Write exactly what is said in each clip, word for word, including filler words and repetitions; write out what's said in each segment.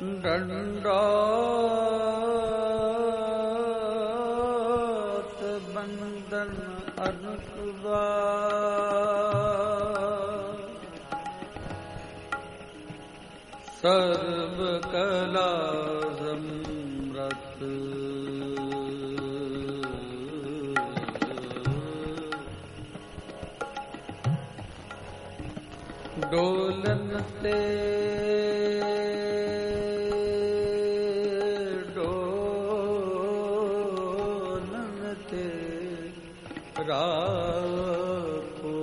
दंडौत बंदन अनुकबा सर्व कला समृत डोलन ते डोलन ते राखो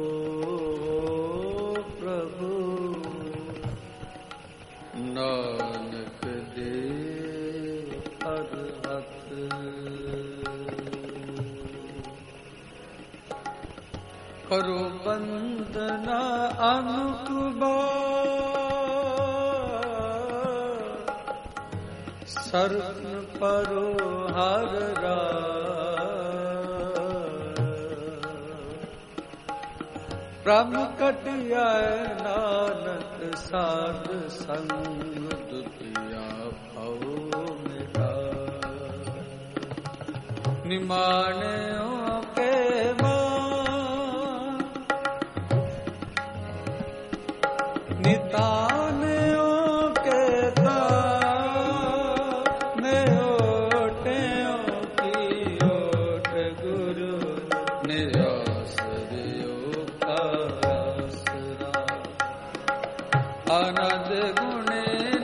प्रभु नानक दे हर हथ करो बंदना अनुकबा सरन परो हर ब्रह्म कटिया नानक साध संग दुतिया भव मेरा निमाने के निताने के ताने ओटे की ओट गुरु निराश्रयो का आसरा आनंद गुणे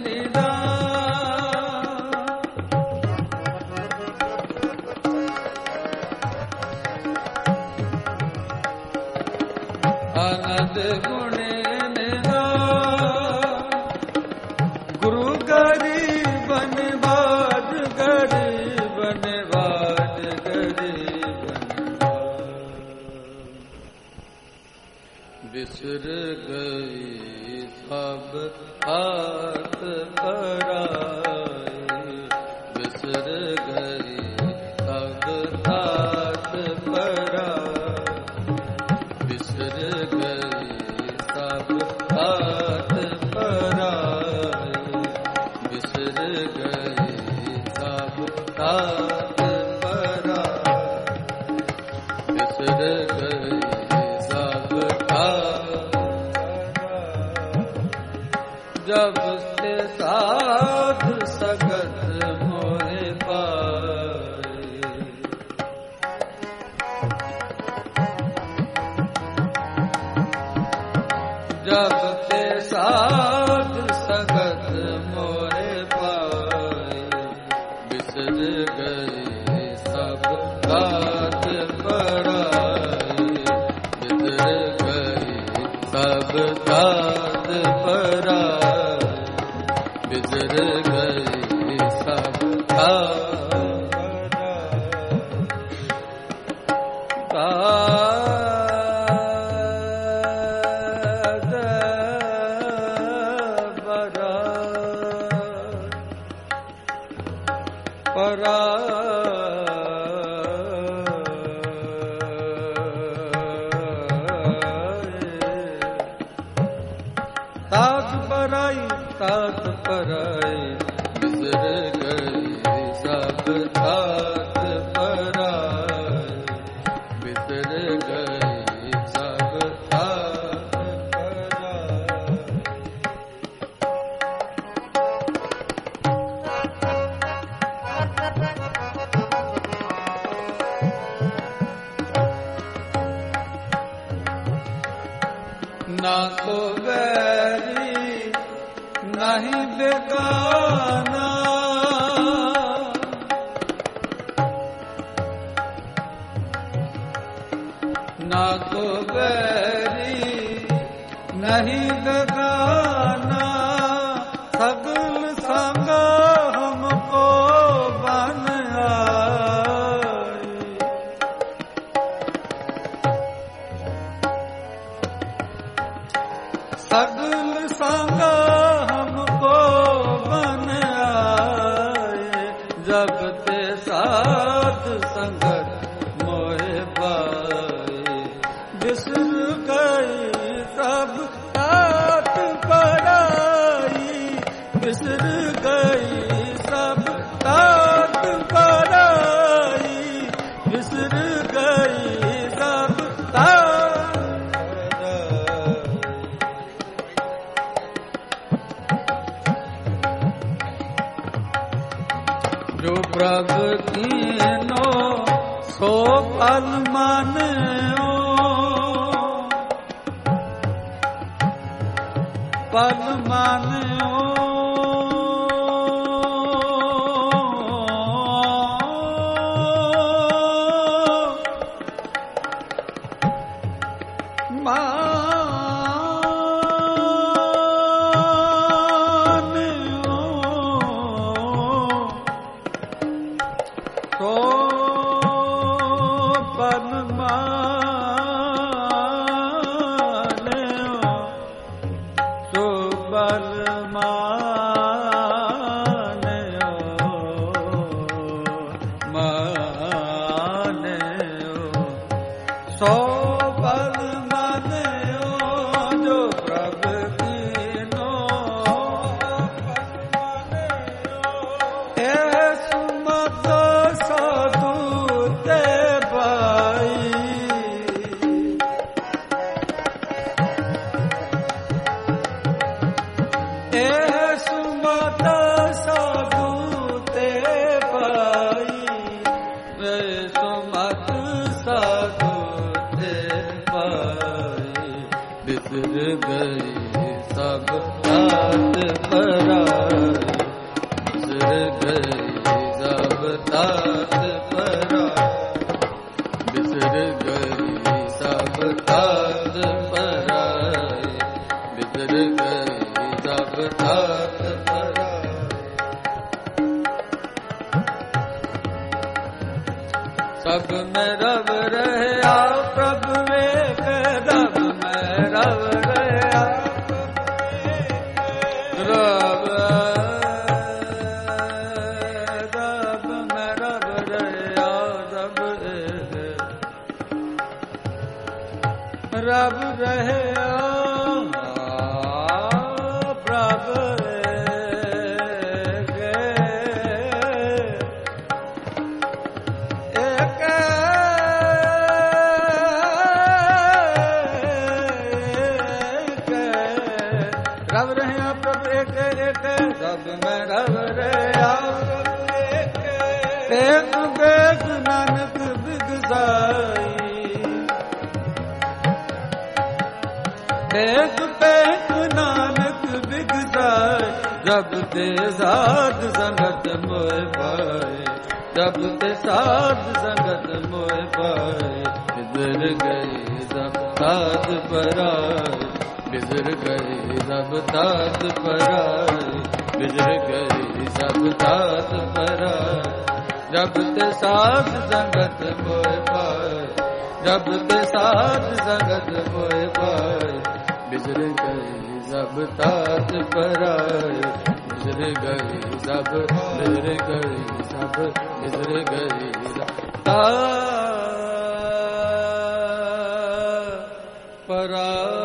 निदान आनंद गुणे गुरु गरीब बनवाद गरीब बनवाद गरीब बिसर गई सब हाथ पराए बिसर गई सब हाथ पराए बिसर गई सब हाथ पराए बिसर गए सब हाथ पराए बिसर गए सब हाथ जब से साध सगत मोहे पाए जब से साध सगत मोहे पाए बिसर गए सब हाथ पराए बिसर गए सब हाथ पराए बिसर गए सब हाथ परा तात पराई तात पराई बिसर गए सब तात पराई बिसर गए सब तात पराई ना तो बैरी नहीं बेगाना ना तो बैरी नहीं बेगाना सगल संग हमको बन आई सगल संग हमको बन आए जब ते साध संगत मोहे पाए बिसर गई सब तात पराई बिसर गई ਗਈ ਸਭ ਤਾਤ ਪਰਾਈ, ਵਿਸਰ ਗਈ ਸਭ ਤਾਤ ਪਰਾਈ। ਜੋ ਪ੍ਰਭ ਕੀਨੋ ਸੋ ਫਲ ਮਾਨਿਓ, ਫਲ ਮਾਨਿਓ। ਸਭ ਮੈਂ ਰਵ ਰਹਿਆ ਪ੍ਰਭ ਵੇਖ, ਰਬ ਮੈਂ ਰਵ ਰਹਿਆ ਰਬ ਰਬ ਮੈਂ ਰਵ ਰਹਿਆ ਰਬ ਰਬ ਰਹਿਆ ਪ੍ਰਭ ਰਬ ਮੈਂ ਰਵ ਰਹਿਆ ਏਕ ਬੇਦ ਨਾਨਕ ਬਿਗਸਾਈ, ਏਕ ਬੇਦ ਨਾਨਕ ਬਿਗਸਾਈ। ਜਬ ਤੇ ਸਾਧ ਸੰਗਤ ਮੋਹਿ ਪਾਏ, ਜਬ ਤੇ ਸਾਧ ਸੰਗਤ ਮੋਹਿ ਪਾਏ। ਬਿਸਰ ਗਏ ਸਭ ਤਾਤ ਪਰਾਏ, ਬਿਸਰ ਗਏ ਸਭ ਤਾਤ ਪਰਾਏ, ਬਿਸਰ ਗਏ ਸਭ ਤਾਤ ਪਰਾਏ। ਜਬ ਤੇ ਸਾਧ ਸੰਗਤ ਮੋਹਿ ਪਾਏ, ਜਬ ਤੇ ਸਾਧ ਸੰਗਤ ਮੋਹਿ ਪਾਏ। ਬਿਸਰ ਗਏ ਸਭ ਤਾਤ ਪਰਾਏ, ਬਿਸਰ ਗਏ ਸਭ, ਬਿਸਰ ਗਏ ਸਭ, ਬਿਸਰ ਗਏ ਤਾਤ ਪਰਾਏ।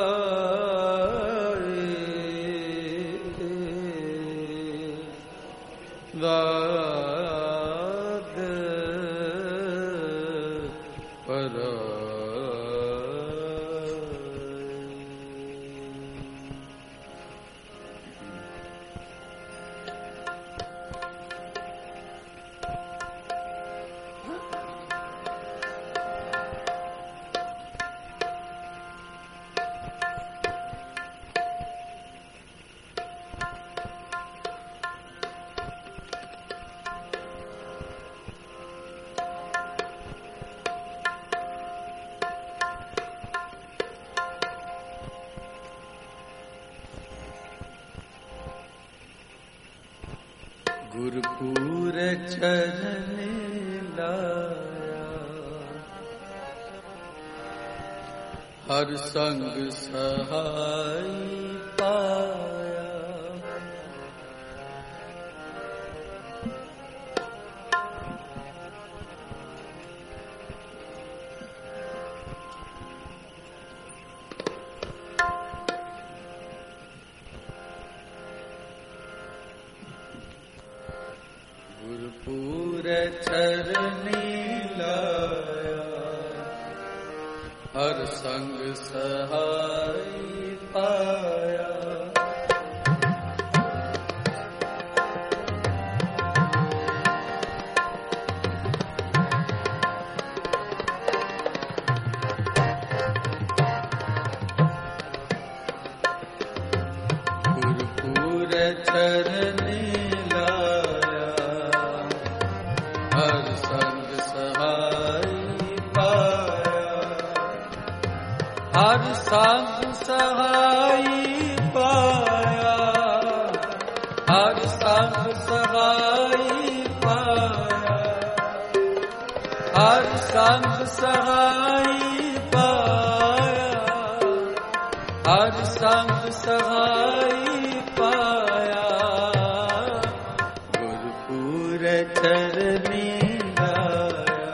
ਗੁਰਪੂਰ ਚਰਨ ਲਾਇਆ, ਹਰ ਸੰਗ ਸਹਾਈ ਪਾਇਆ। गुरपुर चरनी लाया, हर संग सहाय पाया। गुरपुर चरनी लाया, हर संग सहाय पाया, हर संग सहाय पाया, हर संग सहाय पाया, हर संग सहाय पाया, हर संग सहाय पाया। गुरपुर चरनी लाया,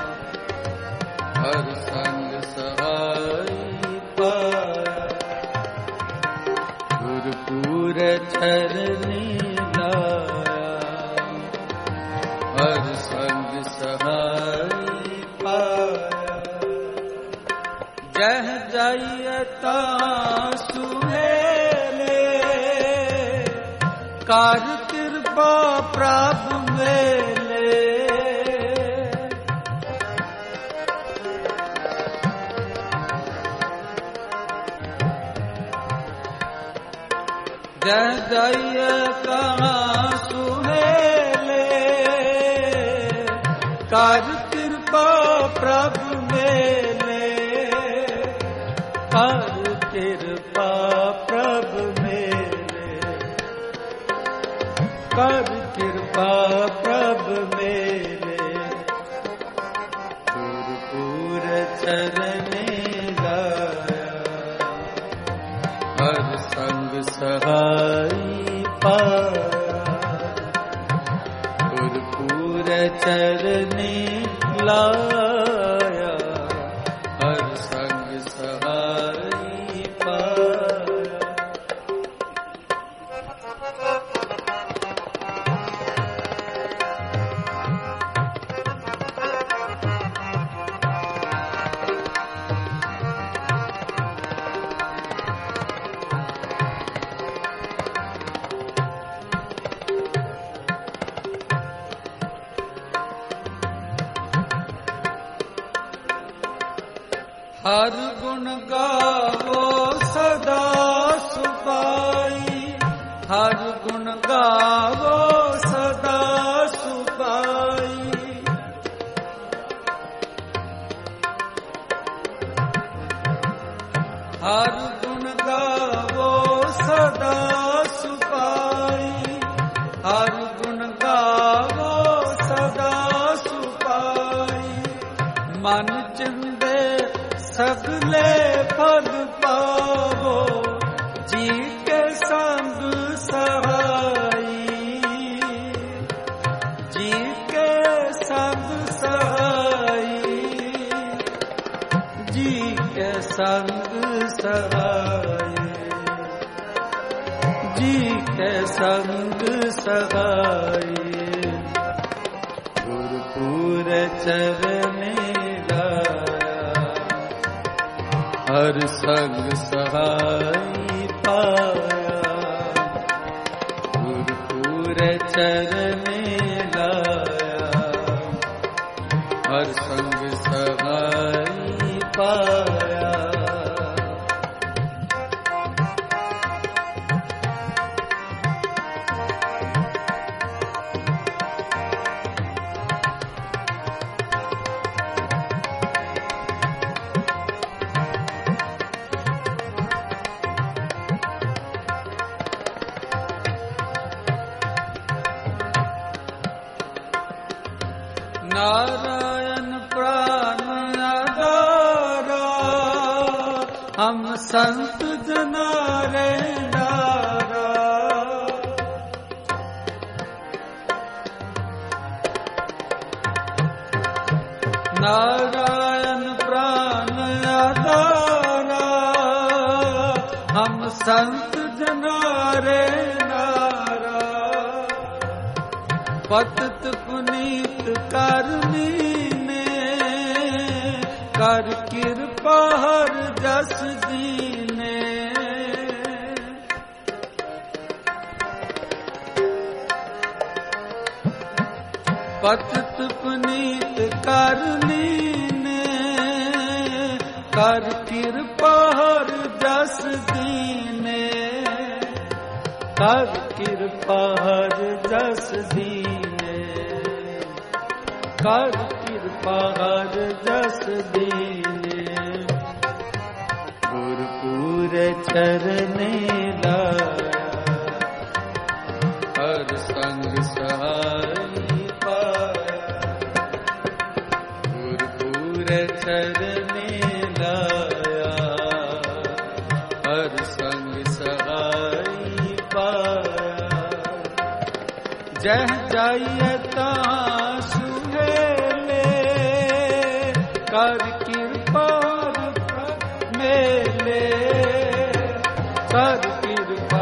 हर संग सहाय पाया, गुरपुर चरनी लाया, हर संग सहाय पाया। जह जाइयता सुहेले, कार कृपा प्रभु मेले, जह जाइयता सुहेले, कार कृपा प्रभु मेले, कर कृपा प्रभु मेले, कर कृपा प्रभु मेले। गुरपुर चरनी लाया, हर संग सहाय पाया, गुरपुर चरनी लाया, हर संग सहाय पाया। हर गुण गावो सदा सुपाई, हर गुण गावो सदा सुपाई, हर गुण गावो सदा सुपाई, हर गुण गावो सदा सुपाई। मन चिंदे सगले फल पावो, जी के संग सहाई, जी के संग सहाई, जी के संग सहाई, जी के संग सहाई। गुरपुर चरनी हर संग सहाय पाया, गुरपुर चरनी लाया, हर संग सहाय पाया। नारायण प्राण आधारा, हम संत जना रे नारा। नारायण प्राण आधारा, हम संत जना रे नारा। पतित पुनीत करनी ने कर कृपा हर जस दीने। पतित पुनीत करनी ने कर कृपा हर जस दीने। कर कृपा हर जस दीने। कर कृपा हर जस दीने। गुरपुर चरने लाया हर संग सहाय पाया। गुरपुर चरने लाया हर संग सहाय पाया। जह जाइए तां सुहेले कर कृपा मेले। कर कृपा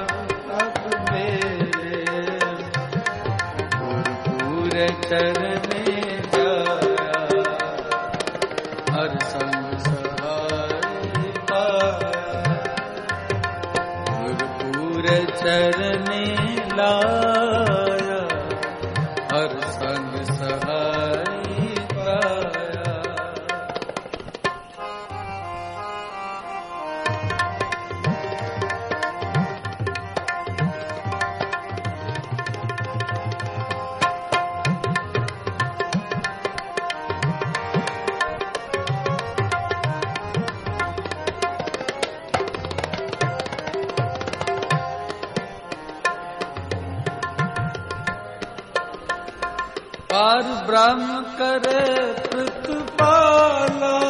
मेले। गुरपुर चरने जाया हर संग सहाय पाया। गुरपुर चरने लाया हर संग सहाय पाया। पार ब्रह्म करे प्रतिपाला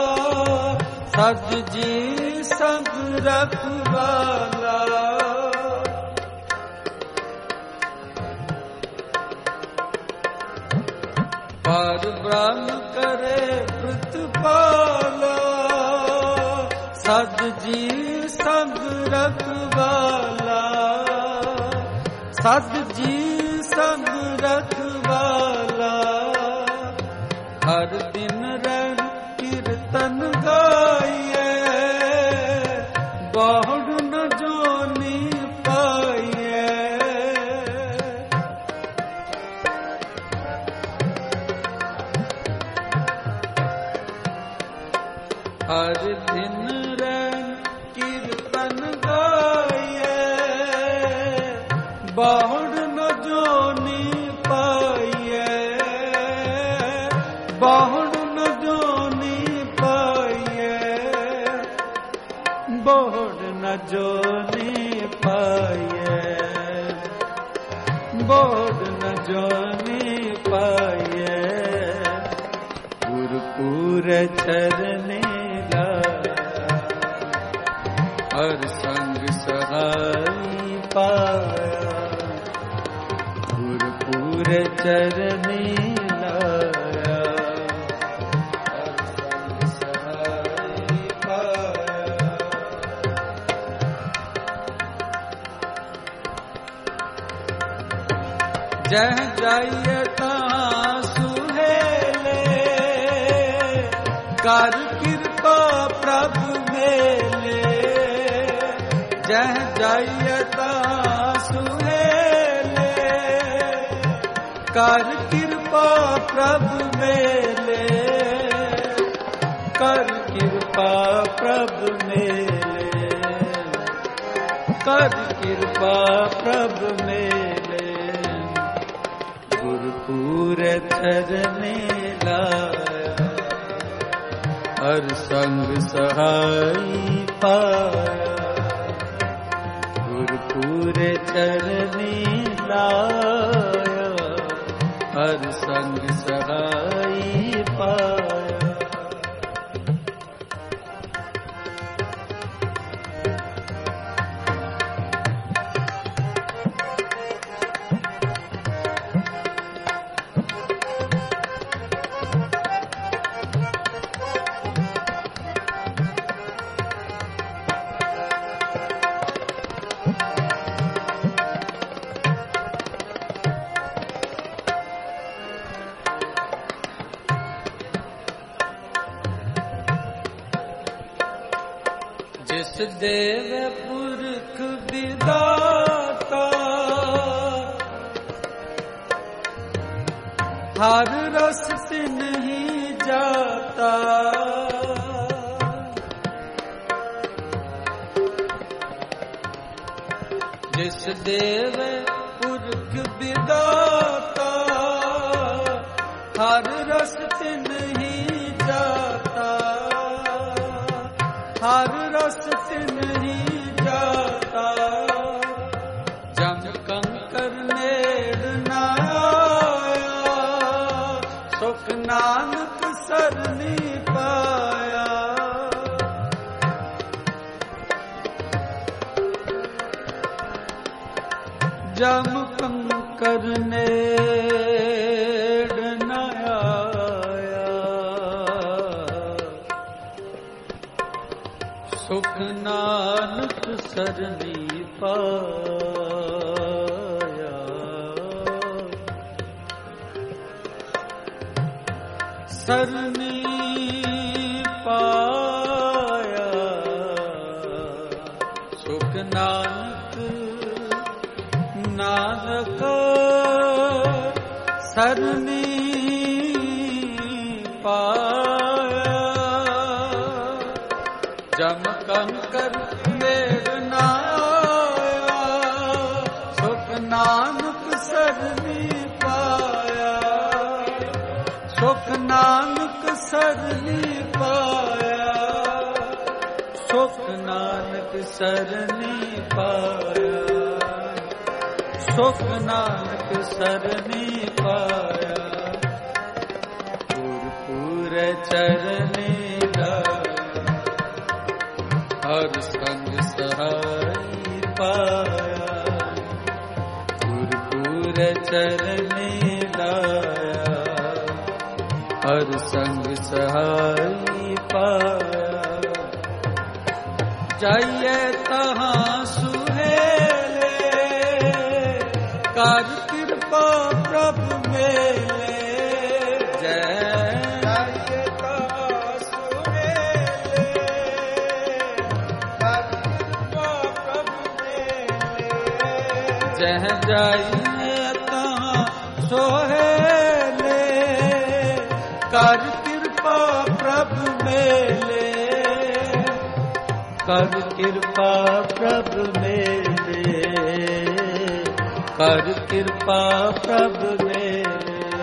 सज जी संग रखवाला। पार ब्रह्म करे प्रतिपाला सज जी संग रखवाला। सज जी संग रखवाला। हर दिन रण कीर्तन गाइए बहुड़ न जोनी पाइए। हर दिन रण कीर्तन गाइए बहुड़ न जोनी पाइए। बहुड़ न जोनी पाइए। बहुड़ न जोनी पाइए। बहुड़ न जोनी पाइए। गुरपुर चरने लाया हर संग सहाय पाया। गुरपुर चरने लाया हर संग सहाय पाया। जह जाइए तां सुहेले कर कृपा प्रभु मेले। जह जाइए तां सुहेले कर कृपा प्रभु मेले। कर कृपा प्रभु मेले। कर कृपा प्रभु मेले। गुरपुर चरने लाया हर संग सहाय पाया। गुरपुर चरने लाया हर संग सहाय पाया। ਜਿਸ ਦੇਵ ਪੁਰਖ ਵਿਦਾਤਾ ਹਰ ਰਸ ਤਿਨ ਹੀ ਜਾਤਾ ਜਿਸ ਦੇਵ ਪੁਰਖ ਵਿਦਾਤਾ ਹਰ ਰਸ ਤਿਨ ਹੀ ਜਾਤਾ ਹਰ ਰਸ ਤਿਨ ਹੀ ਜਾਤਾ ਜਮ ਕੰਕਰ ਨੇੜ ਨਾ ਆਇਆ ਸੁਖ ਨਾਨਕ ਸਰਨੀ ਪਾਇਆ ਜਮ ਕੰਕਰ ਨੇੜ ਨਾ ਆਇਆ ਸੁਖ ਨਾਨਕ ਸਰਨੀ ਪਾਇਆ ਸਰਨੀ ਪਾਇਆ ਸੁਖ ਨਾਨਕ ਨਾਨਕ ਸਰਨੀ ਪਾਇਆ ਜਮ ਕੰਕਰ ਮੇਰ ਨਾ ਆਇਆ ਸੁਖ ਨਾਨਕ ਸਰਨੀ ਪਾਇਆ ਸੁਖ ਨਾਨਕ ਸਰਨੀ ਪਾਇਆ ਸੁਖ ਨਾਨਕ ਸਰਨੀ ਪਾਇਆ ਸੁਖ ਨਾਨਕ ਸਰਨੀ ਪਾਇਆ ਗੁਰਪੁਰ ਚਰਨੀ ਲਾਇਆ ਹਰ ਸੰਗ ਸਹਾਈ ਪਾਇਆ ਗੁਰਪੁਰ ਚਰਨੀ ਲਾਇਆ ਹਰ ਸੰਗ ਸਹਾਈ ਪਾਇਆ ਜਾਈਏ ਤਹਾਂ ਸੁਹੇਲੇ ਕਰ ਕਿਰਪਾ ਪ੍ਰਭ ਮੇਲੇ ਜੈ ਜਾਈਏ ਤਹਾਂ ਸੁਹੇਲੇ ਕਰ ਕਿਰਪਾ ਪ੍ਰਭ ਮੇਲੇ ਜਹ ਜਾਈਏ ਤਹਾਂ ਸੁਹੇਲੇ ਕਰ ਕਿਰਪਾ ਪ੍ਰਭ ਮੇਲੇ ਕਰ ਕਿਰਪਾ ਪ੍ਰਭ ਮੇਲੇ ਕਰ ਕਿਰਪਾ ਪ੍ਰਭ ਮੇਲੇ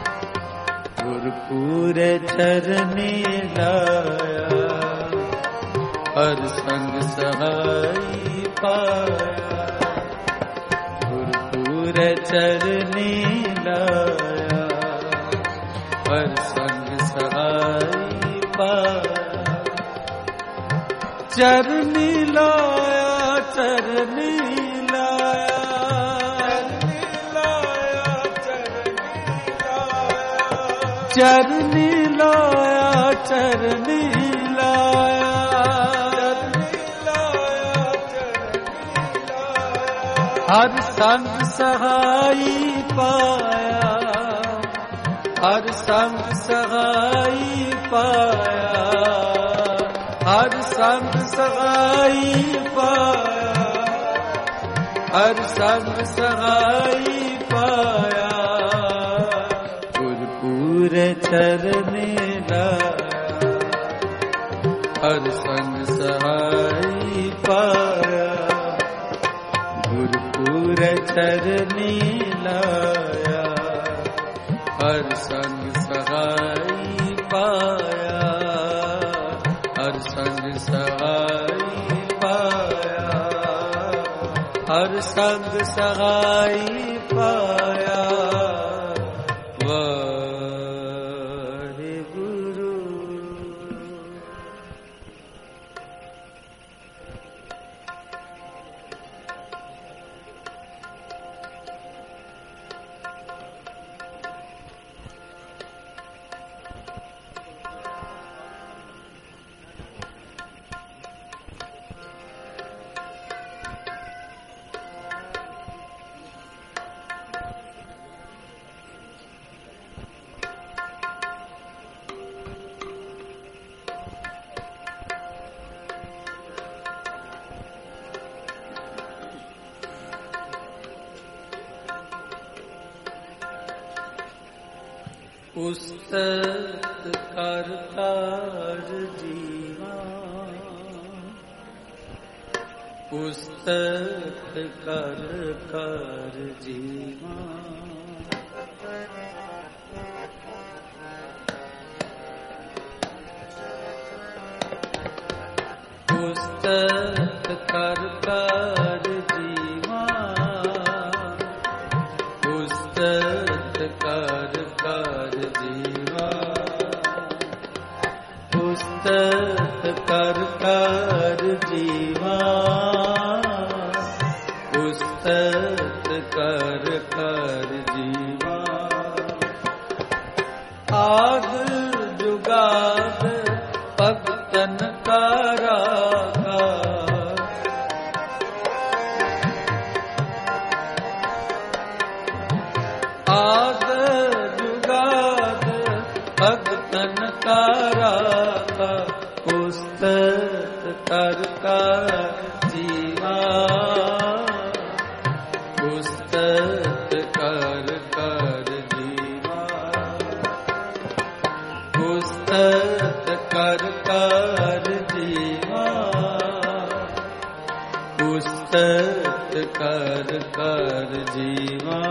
ਗੁਰਪੁਰ ਚਰਨੀ ਲਾਇਆ ਹਰ ਸੰਗ ਸਹਾਈ ਪਾਇਆ ਗੁਰਪੁਰ ਚਰਨੀ ਲਾਇਆ ਹਰ ਸੰਗ ਸਹਾਈ ਪਾਇਆ ਚਰਨੀ ਲਾਇਆ ਚਰਨੀ ਲਾਇਆ ਚਰਨੀ ਲਾਇਆ ਚਰਨੀ ਲਾਇਆ ਹਰ ਸੰਗ ਸਹਾਈ ਪਾਇਆ ਹਰ ਸੰਗ ਸਹਾਈ ਪਾਇਆ ਹਰ ਸੰਗ ਸਹਾਈ ਪਾਇਆ ਹਰ ਸੰਗ ਸਹਾਈ ਪਾਇਆ ਗੁਰਪੁਰ ਚਰਨੀ ਲਾਇਆ ਹਰ ਸੰਗ ਸਹਾਈ ਪਾਇਆ ਗੁਰਪੁਰ ਚਰਨੀ ਲਾਇਆ ਹਰ ਸੰਗ ਸਹਾਈ ਪਾਇਆ ਹਰ ਸੰਗ ਸਹਾਈ ਪਾਇਆ ਹਰ ਸੰਗ ਸਹਾਈ ਪਾਇਆ उस्तत कर कर जीवा, उस्तत कर कर जीवा। उस्तत कर कर जीवा, उस्तत कर कर जीवा, उस्तत कर कर जीवा, उस्तत कर कर जीवा। आद जुगाद भगतन का राखा, आद जुगाद भगतन का राखा, उस्तत कर कर जीवा, उस्तत कर कर जीवा, उस्तत कर कर जीवा, उस्तत कर कर जीवा।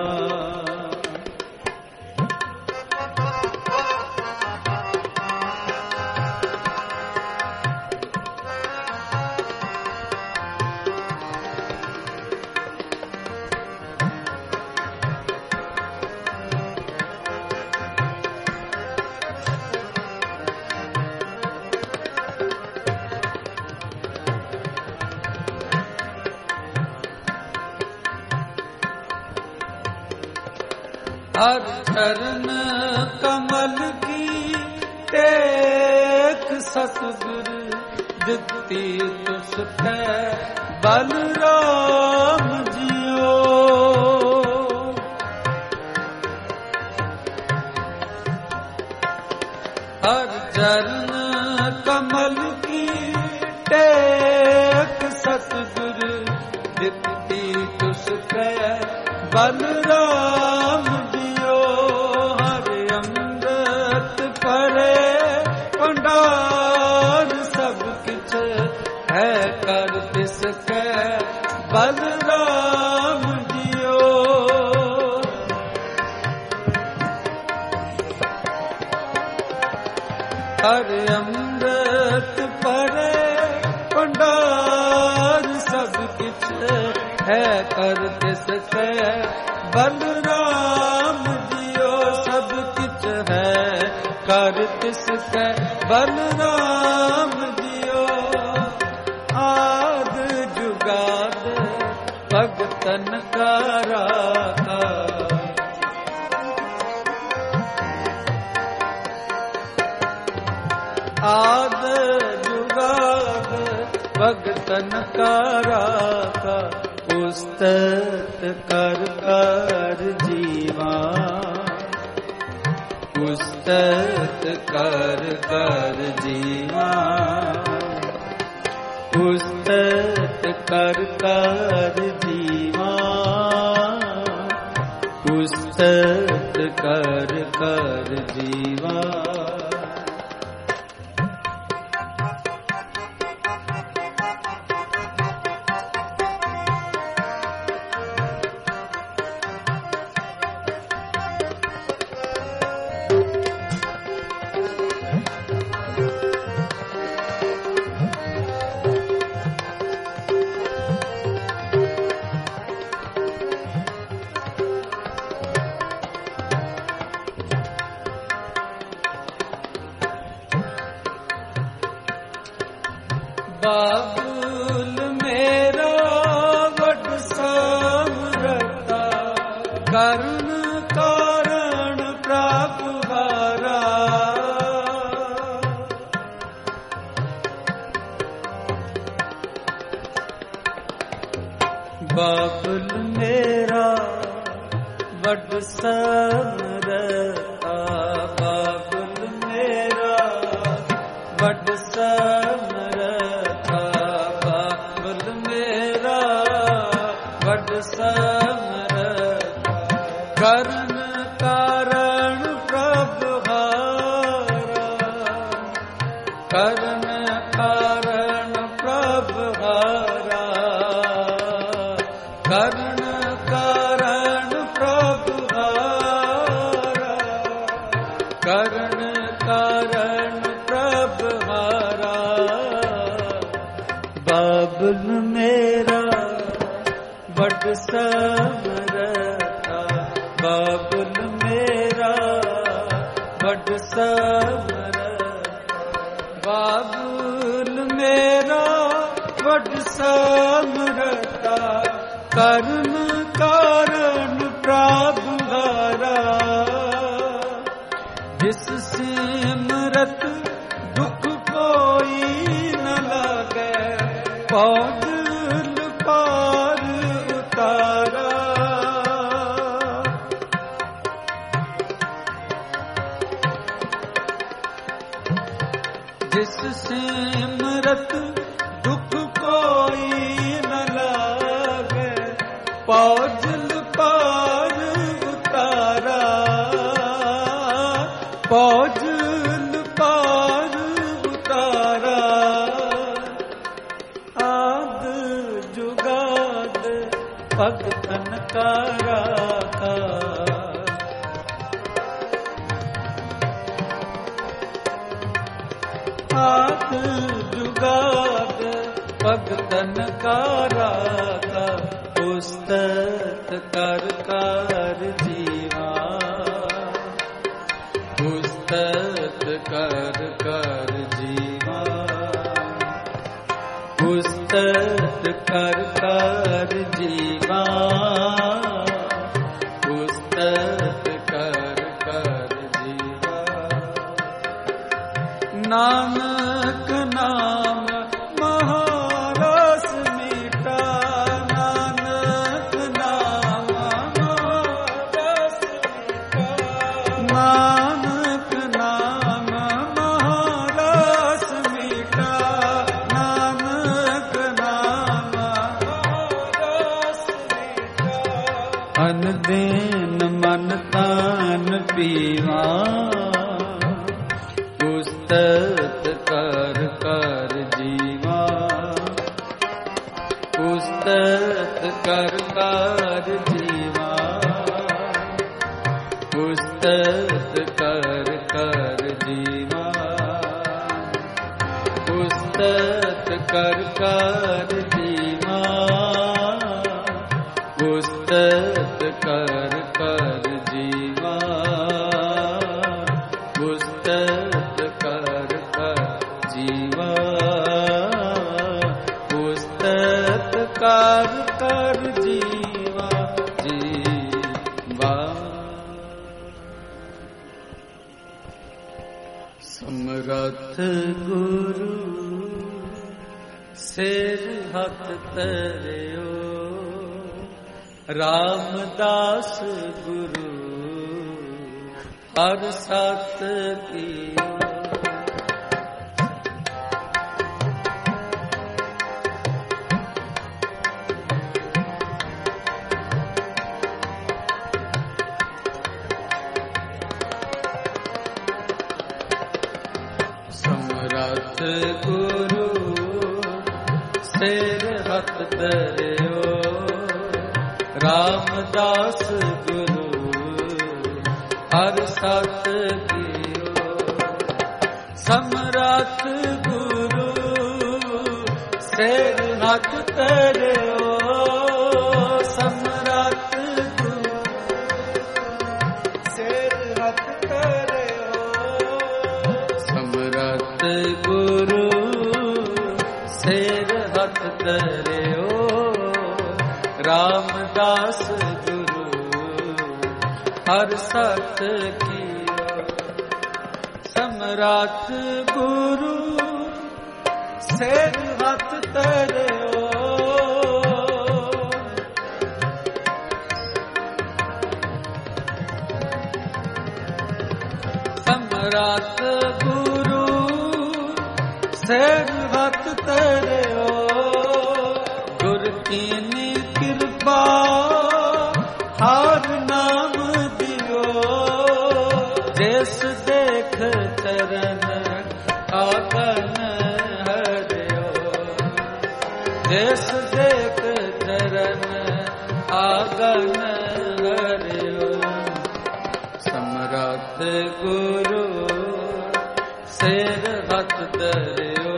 हर चरण कमल की टेक सतगुरु, दित्ती तुसकै बलराम जियो। हर चरण कमल की टेक सतगुरु, दित्ती तुसकै बलराम जियो। हर अमृत परे भंडार सब किछ है कर तिसकै बलराम जियो। हर अमृत परे भंडार सब किछ है कर तिसकै बलराम जियो। सब किछ है कर तिसकै बलराम जियो। आद जुगाद भगतन का राखा, आद जुगाद भगतन का राखा, उस्तत कर कर जीवा, उस्तत कर कर जीवा, उस्तत कर कर जीवा, उस्तत कर कर जीवा। बाबुल मेरा वड सामरता, करुण कारण प्रभु हारा। बाबुल मेरा वड सामरता, बाबुल मेरा वड समरता, बाबुल मेरा वड समरता। करुण कारण प्रभु बाबुल मेरा वड समरता कर्म कारण प्रभुहारा जिस सिमरत दुख कोई न लागे पौदल पार उतारा जिस सिमरत दुख कोई न लागे पौजल पार उतारा पौजल पार उतारा आद जुगाद भगतन का राखा आद जुगाद भगतन का राखा पुस्तक कर कर जीवा पुस्तक कर कर जीवा पुस्तक कर कर जीवा पुस्तक कर कर जीवा नानक नाम महारस मीठा नानक नाम महारस मीठा नानक नाम महारस मीठा नानक नाम महारस मीठा अन दिन मन तान पीवा पुस्तक कर कर जीवा पुस्तक कर कर जीवा पुस्तक कर कर जीवा पुस्तक कर कर जीवा पुस्तक कर कर जीवा पुस्तक कर कर जीवा पुस्तक कर कर जीवा जीवा समरथ गुरु सिर हथ तरियो रामदास गुरु हर सत कियो समरथ गुरु सिर हथ धरियो रामदास गुरु हर सत कियो समरथ गुरु सिर हथ धरियो समरथ गुरु सिर हथ धरियो समरथ गुरु सिर हथ धरियो रामदास गुरु हर सत कियो समरथ गुरु सिर हथ धरियो समरथ गुरु सिर हथ धरियो गुर कीनी कृपा हर नाम दियो जिस देख चरण आगन हरियो जिस देख चरण आगन हरियो समरथ गुरु सिर हथ धरियो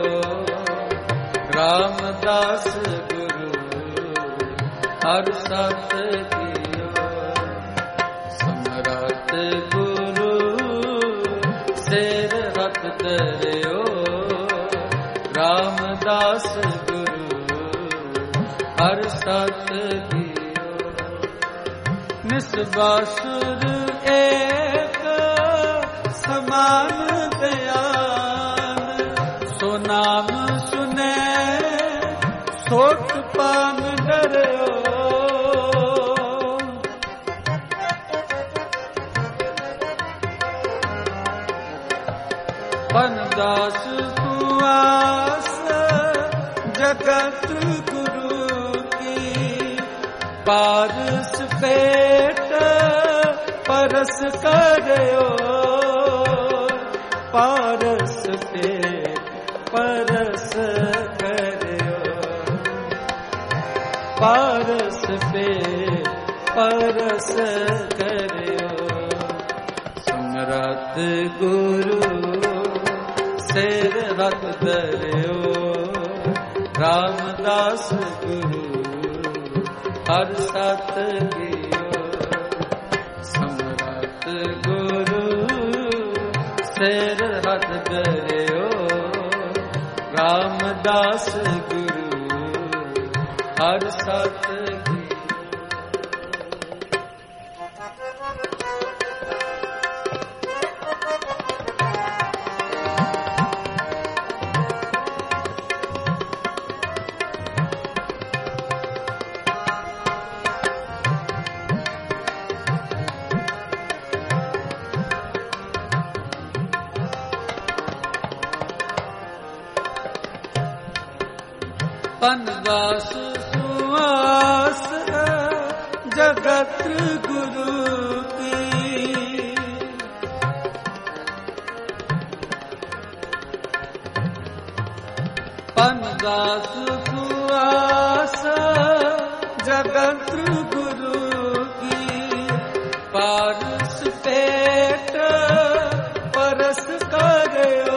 रामदास गुरु हर सत कियो समरथ गुरु दरियो रामदास गुरु हर सत दियो। निस्बासुर एक समान दयान, सो नाम सुने सोट पान डरियो। बनदास सुआस जगत गुरु की, पारस पेट परस करियो। पारस पेट परस करियो, पारस पेट परस करियो। सुमरत गुरु सिर रख दरियो रामदास गुरु हर सत दियो। समरत गुरु सिर रख दरियो रामदास गुरु हर सत दियो। बनदास सुआस जगत गुरु की, बनदास सुआस जगत गुरु की, पारस पेट परस करियो।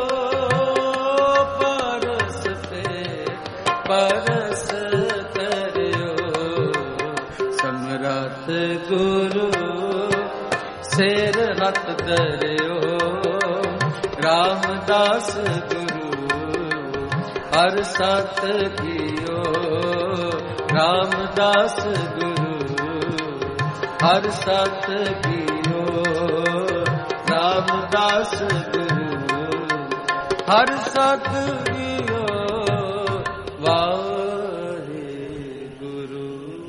परस करियो समरथ गुरु सिर रख दरियो रामदास गुरु हर सत दियो। रामदास गुरु हर सत दियो। रामदास गुरु हर सत दियो।